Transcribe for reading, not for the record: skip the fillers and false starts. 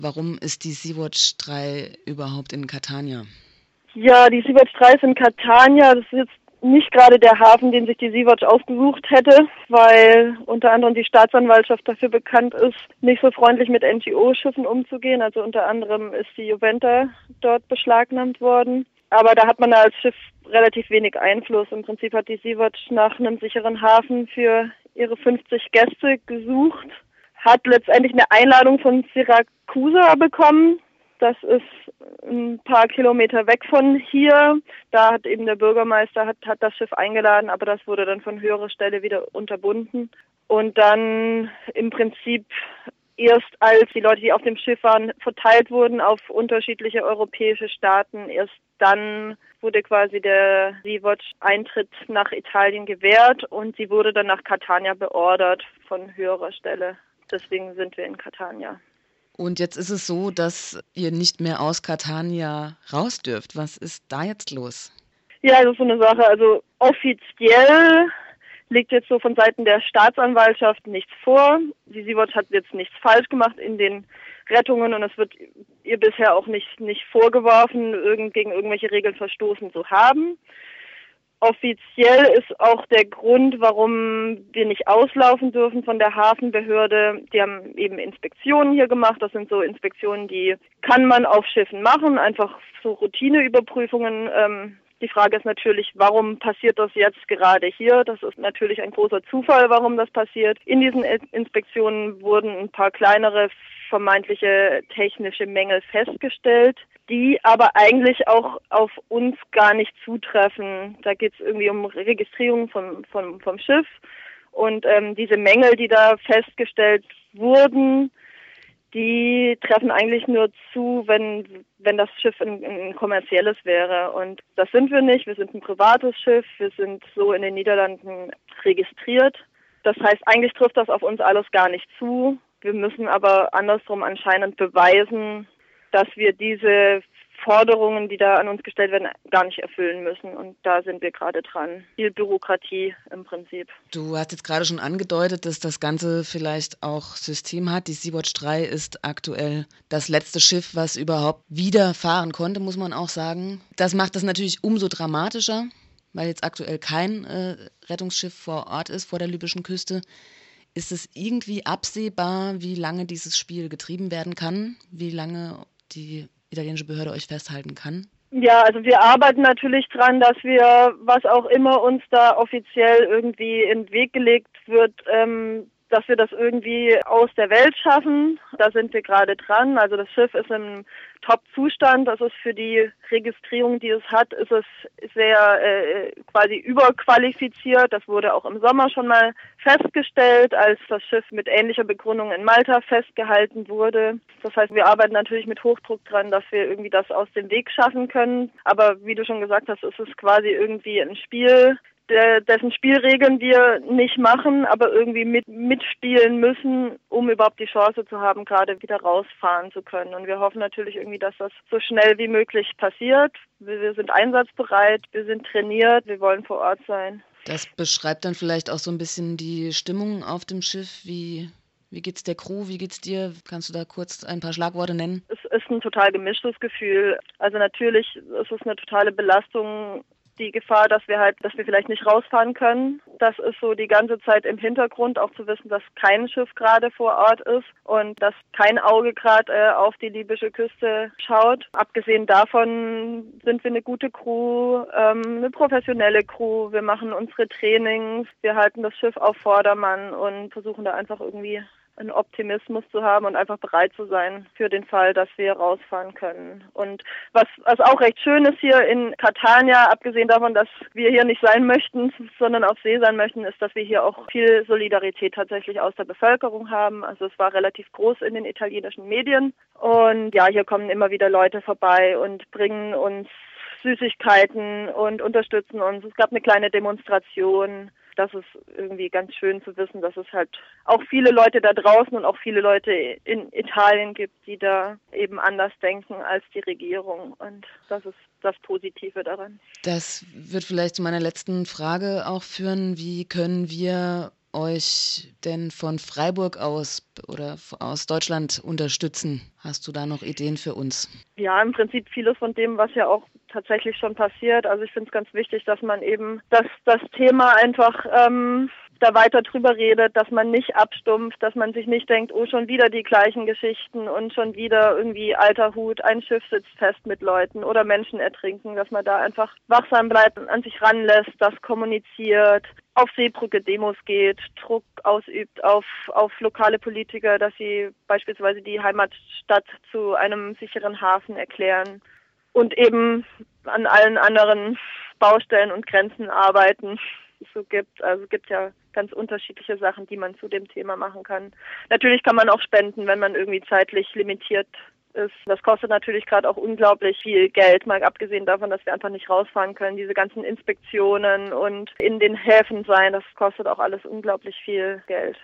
Warum ist die Sea-Watch 3 überhaupt in Catania? Ja, die Sea-Watch 3 ist in Catania. Das ist jetzt nicht gerade der Hafen, den sich die Sea-Watch ausgesucht hätte, weil unter anderem die Staatsanwaltschaft dafür bekannt ist, nicht so freundlich mit NGO-Schiffen umzugehen. Also unter anderem ist die Juventa dort beschlagnahmt worden. Aber da hat man als Schiff relativ wenig Einfluss. Im Prinzip hat die Sea-Watch nach einem sicheren Hafen für ihre 50 Gäste gesucht, hat letztendlich eine Einladung von Siracusa bekommen. Das ist ein paar Kilometer weg von hier. Da hat eben der Bürgermeister hat das Schiff eingeladen, aber das wurde dann von höherer Stelle wieder unterbunden. Und dann im Prinzip erst als die Leute, die auf dem Schiff waren, verteilt wurden auf unterschiedliche europäische Staaten, erst dann wurde quasi der Sea-Watch Eintritt nach Italien gewährt und sie wurde dann nach Catania beordert von höherer Stelle. Deswegen sind wir in Catania. Und jetzt ist es so, dass ihr nicht mehr aus Catania raus dürft. Was ist da jetzt los? Ja, das ist so eine Sache. Also offiziell liegt jetzt so von Seiten der Staatsanwaltschaft nichts vor. Die Sea-Watch hat jetzt nichts falsch gemacht in den Rettungen und es wird ihr bisher auch nicht vorgeworfen, gegen irgendwelche Regeln verstoßen zu haben. Offiziell ist auch der Grund, warum wir nicht auslaufen dürfen von der Hafenbehörde. Die haben eben Inspektionen hier gemacht. Das sind so Inspektionen, die kann man auf Schiffen machen, einfach so Routineüberprüfungen. Die Frage ist natürlich, warum passiert das jetzt gerade hier? Das ist natürlich ein großer Zufall, warum das passiert. In diesen Inspektionen wurden ein paar kleinere vermeintliche technische Mängel festgestellt, die aber eigentlich auch auf uns gar nicht zutreffen. Da geht es irgendwie um Registrierung vom Schiff und diese Mängel, die da festgestellt wurden, die treffen eigentlich nur zu, wenn das Schiff ein kommerzielles wäre. Und das sind wir nicht. Wir sind ein privates Schiff. Wir sind so in den Niederlanden registriert. Das heißt, eigentlich trifft das auf uns alles gar nicht zu. Wir müssen aber andersrum anscheinend beweisen, dass wir diese Forderungen, die da an uns gestellt werden, gar nicht erfüllen müssen. Und da sind wir gerade dran. Viel Bürokratie im Prinzip. Du hast jetzt gerade schon angedeutet, dass das Ganze vielleicht auch System hat. Die Sea-Watch 3 ist aktuell das letzte Schiff, was überhaupt wieder fahren konnte, muss man auch sagen. Das macht das natürlich umso dramatischer, weil jetzt aktuell kein Rettungsschiff vor Ort ist, vor der libyschen Küste. Ist es irgendwie absehbar, wie lange dieses Spiel getrieben werden kann? Wie lange die italienische Behörde euch festhalten kann? Ja, also wir arbeiten natürlich dran, dass wir, was auch immer uns da offiziell irgendwie in den Weg gelegt wird, dass wir das irgendwie aus der Welt schaffen. Da sind wir gerade dran. Also das Schiff ist im Top-Zustand. Das ist für die Registrierung, die es hat, ist es sehr quasi überqualifiziert. Das wurde auch im Sommer schon mal festgestellt, als das Schiff mit ähnlicher Begründung in Malta festgehalten wurde. Das heißt, wir arbeiten natürlich mit Hochdruck dran, dass wir irgendwie das aus dem Weg schaffen können. Aber wie du schon gesagt hast, ist es quasi irgendwie ein Spiel, dessen Spielregeln wir nicht machen, aber irgendwie mitspielen müssen, um überhaupt die Chance zu haben, gerade wieder rausfahren zu können. Und wir hoffen natürlich irgendwie, dass das so schnell wie möglich passiert. Wir sind einsatzbereit, wir sind trainiert, wir wollen vor Ort sein. Das beschreibt dann vielleicht auch so ein bisschen die Stimmung auf dem Schiff. Wie geht's der Crew? Wie geht's dir? Kannst du da kurz ein paar Schlagworte nennen? Es ist ein total gemischtes Gefühl. Also natürlich ist es eine totale Belastung, die Gefahr, dass wir vielleicht nicht rausfahren können. Das ist so die ganze Zeit im Hintergrund, auch zu wissen, dass kein Schiff gerade vor Ort ist und dass kein Auge gerade auf die libysche Küste schaut. Abgesehen davon sind wir eine gute Crew, eine professionelle Crew. Wir machen unsere Trainings, wir halten das Schiff auf Vordermann und versuchen da einfach irgendwie einen Optimismus zu haben und einfach bereit zu sein für den Fall, dass wir rausfahren können. Und was auch recht schön ist hier in Catania, abgesehen davon, dass wir hier nicht sein möchten, sondern auf See sein möchten, ist, dass wir hier auch viel Solidarität tatsächlich aus der Bevölkerung haben. Also es war relativ groß in den italienischen Medien. Und ja, hier kommen immer wieder Leute vorbei und bringen uns Süßigkeiten und unterstützen uns. Es gab eine kleine Demonstration. Das ist irgendwie ganz schön zu wissen, dass es halt auch viele Leute da draußen und auch viele Leute in Italien gibt, die da eben anders denken als die Regierung. Und das ist das Positive daran. Das wird vielleicht zu meiner letzten Frage auch führen. Wie können wir euch denn von Freiburg aus oder aus Deutschland unterstützen? Hast du da noch Ideen für uns? Ja, im Prinzip vieles von dem, was ja auch tatsächlich schon passiert. Also ich finde es ganz wichtig, dass man eben das Thema einfach da weiter drüber redet, dass man nicht abstumpft, dass man sich nicht denkt, oh, schon wieder die gleichen Geschichten und schon wieder irgendwie alter Hut, ein Schiff sitzt fest mit Leuten oder Menschen ertrinken, dass man da einfach wachsam bleibt und an sich ranlässt, das kommuniziert, auf Seebrücke Demos geht, Druck ausübt auf lokale Politiker, dass sie beispielsweise die Heimatstadt zu einem sicheren Hafen erklären und eben an allen anderen Baustellen und Grenzen arbeiten, die es so gibt. Also es gibt ja ganz unterschiedliche Sachen, die man zu dem Thema machen kann. Natürlich kann man auch spenden, wenn man irgendwie zeitlich limitiert ist. Das kostet natürlich gerade auch unglaublich viel Geld, mal abgesehen davon, dass wir einfach nicht rausfahren können. Diese ganzen Inspektionen und in den Häfen sein, das kostet auch alles unglaublich viel Geld.